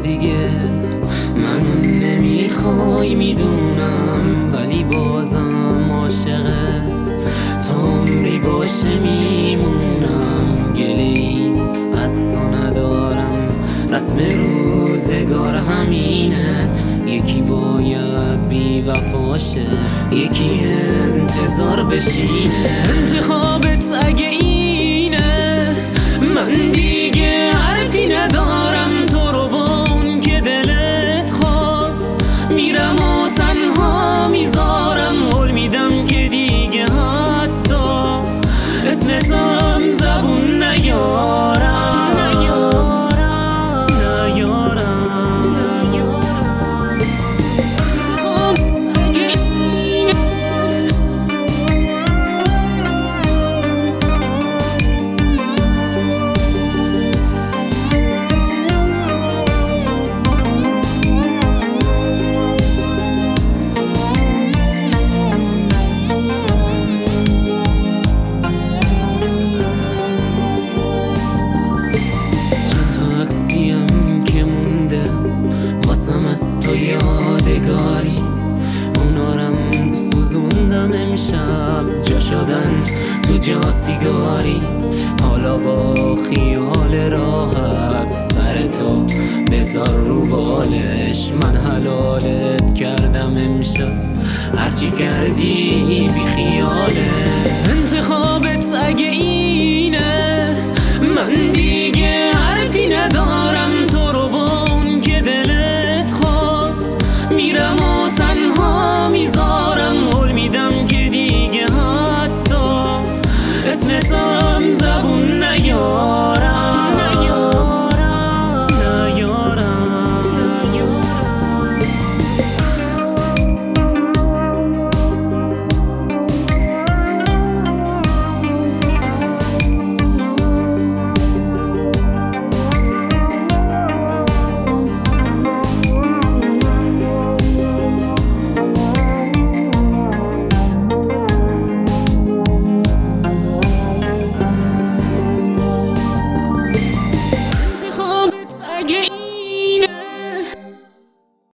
دیگه منو نمیخوای میدونم، ولی بازم عاشقه تا عمری باشه میمونم. گله‌ای از تو ندارم، رسم روزگار همینه، یکی باید بی وفاشه، یکی انتظار بشینه. انتخابت اگه اینه من دیگه حرفی ندارم، تو رو با اون که دلت خواست میرم و تنها میذارم. قول میدم که دیگه حتی اسمتم زبون نیارم. از تو یادگاری اونارم سوزوندم امشب، جا شدن تو جا سیگاری. حالا با خیال راحت سر تو بذار رو بالش، من حلالت کردم امشب، هرچی کردی بی خیاله. انتخابت اگه